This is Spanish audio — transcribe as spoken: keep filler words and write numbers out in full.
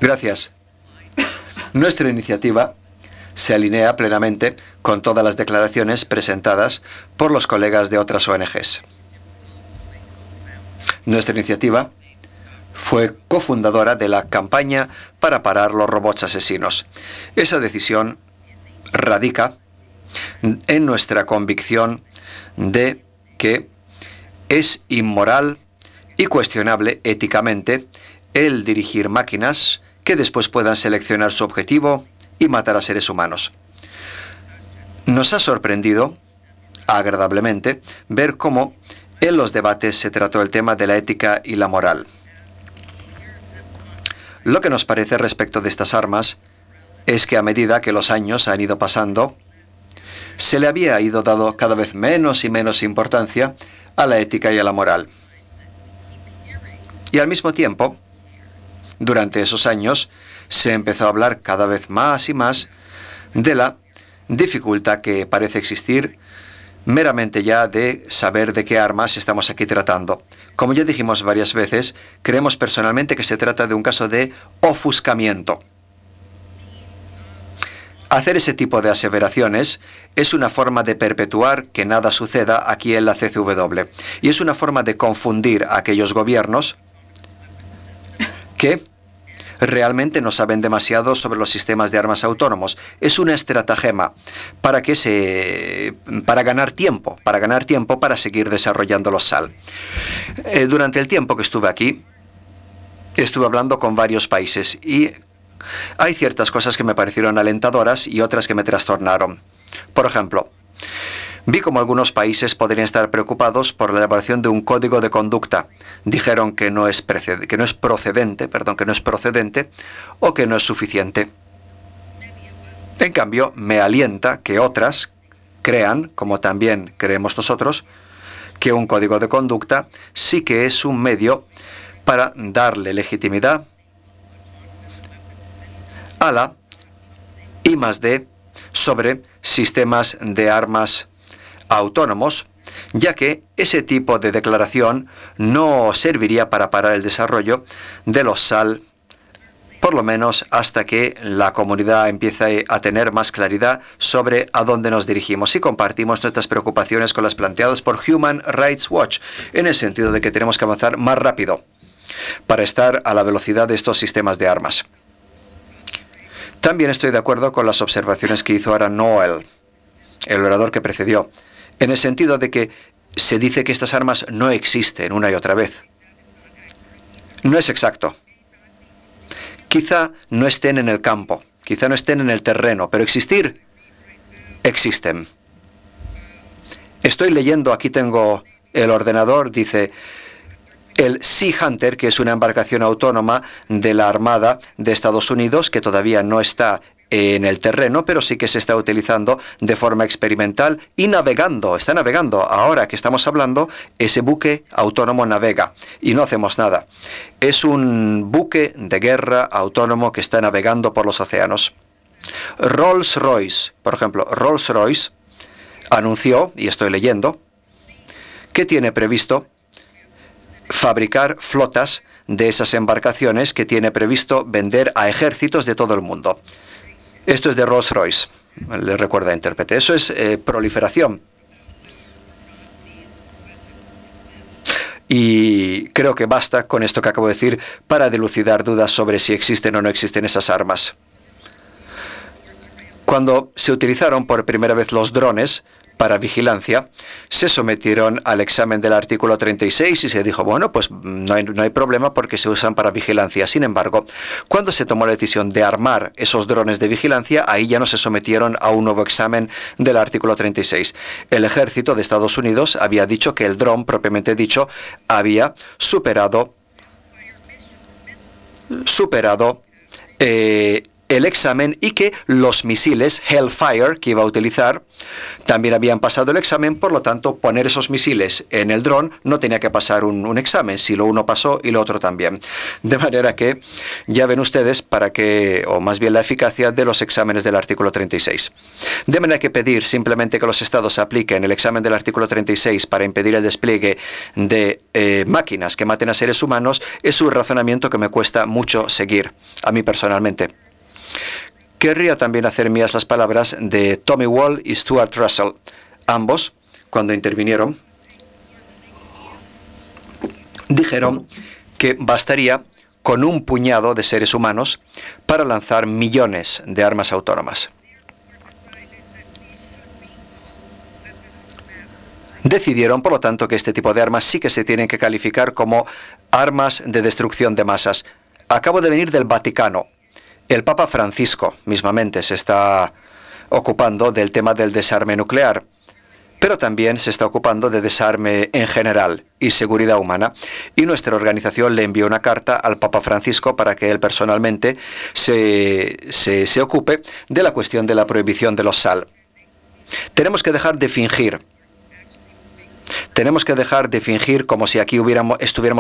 Gracias. Nuestra iniciativa se alinea plenamente con todas las declaraciones presentadas por los colegas de otras O N Ges. Nuestra iniciativa fue cofundadora de la campaña para parar los robots asesinos. Esa decisión radica en nuestra convicción de que es inmoral y cuestionable éticamente el dirigir máquinas que después puedan seleccionar su objetivo y matar a seres humanos. Nos ha sorprendido, agradablemente, ver cómo en los debates se trató el tema de la ética y la moral. Lo que nos parece respecto de estas armas es que a medida que los años han ido pasando, se le había ido dando cada vez menos y menos importancia a la ética y a la moral. Y al mismo tiempo, durante esos años, se empezó a hablar cada vez más y más de la dificultad que parece existir meramente ya de saber de qué armas estamos aquí tratando. Como ya dijimos varias veces, creemos personalmente que se trata de un caso de ofuscamiento. Hacer ese tipo de aseveraciones es una forma de perpetuar que nada suceda aquí en la C C W. Y es una forma de confundir a aquellos gobiernos que realmente no saben demasiado sobre los sistemas de armas autónomos. Es una estratagema para que se para ganar tiempo, para ganar tiempo para seguir desarrollando los S A L. Eh, durante el tiempo que estuve aquí, estuve hablando con varios países y hay ciertas cosas que me parecieron alentadoras y otras que me trastornaron. Por ejemplo, vi como algunos países podrían estar preocupados por la elaboración de un código de conducta. Dijeron que no es, que no es procedente, perdón, que no es procedente o que no es suficiente. En cambio, me alienta que otras crean, como también creemos nosotros, que un código de conducta sí que es un medio para darle legitimidad a la I más D sobre sistemas de armas autónomos, ya que ese tipo de declaración no serviría para parar el desarrollo de los S A L, por lo menos hasta que la comunidad empiece a tener más claridad sobre a dónde nos dirigimos. Y compartimos nuestras preocupaciones con las planteadas por Human Rights Watch, en el sentido de que tenemos que avanzar más rápido para estar a la velocidad de estos sistemas de armas. También estoy de acuerdo con las observaciones que hizo ahora Noel, el orador que precedió, en el sentido de que se dice que estas armas no existen una y otra vez. No es exacto. Quizá no estén en el campo, quizá no estén en el terreno, pero existir, existen. Estoy leyendo, aquí tengo el ordenador, dice el Sea Hunter, que es una embarcación autónoma de la Armada de Estados Unidos, que todavía no está en el terreno, pero sí que se está utilizando de forma experimental y navegando, está navegando. Ahora que estamos hablando, ese buque autónomo navega y no hacemos nada. Es un buque de guerra autónomo que está navegando por los océanos. Rolls-Royce, por ejemplo, Rolls-Royce anunció, y estoy leyendo, que tiene previsto fabricar flotas de esas embarcaciones que tiene previsto vender a ejércitos de todo el mundo. Esto es de Rolls-Royce, le recuerda a intérprete. Eso es eh, proliferación. Y creo que basta con esto que acabo de decir para dilucidar dudas sobre si existen o no existen esas armas. Cuando se utilizaron por primera vez los drones para vigilancia, se sometieron al examen del artículo treinta y seis y se dijo, bueno, pues no hay, no hay problema porque se usan para vigilancia. Sin embargo, cuando se tomó la decisión de armar esos drones de vigilancia, ahí ya no se sometieron a un nuevo examen del artículo treinta y seis. El ejército de Estados Unidos había dicho que el dron, propiamente dicho, había superado, superado eh, el examen y que los misiles Hellfire que iba a utilizar también habían pasado el examen, por lo tanto poner esos misiles en el dron no tenía que pasar un, un examen, si lo uno pasó y lo otro también. De manera que ya ven ustedes para qué, o más bien la eficacia de los exámenes del artículo treinta y seis. De manera que pedir simplemente que los estados apliquen el examen del artículo treinta y seis para impedir el despliegue de eh, máquinas que maten a seres humanos es un razonamiento que me cuesta mucho seguir, a mí personalmente. Querría también hacer mías las palabras de Tommy Wall y Stuart Russell. Ambos, cuando intervinieron, dijeron que bastaría con un puñado de seres humanos para lanzar millones de armas autónomas. Decidieron, por lo tanto, que este tipo de armas sí que se tienen que calificar como armas de destrucción de masas. Acabo de venir del Vaticano. El Papa Francisco, mismamente, se está ocupando del tema del desarme nuclear, pero también se está ocupando de desarme en general y seguridad humana. Y nuestra organización le envió una carta al Papa Francisco para que él personalmente se, se, se ocupe de la cuestión de la prohibición de los S A L. Tenemos que dejar de fingir. Tenemos que dejar de fingir como si aquí hubiéramos, estuviéramos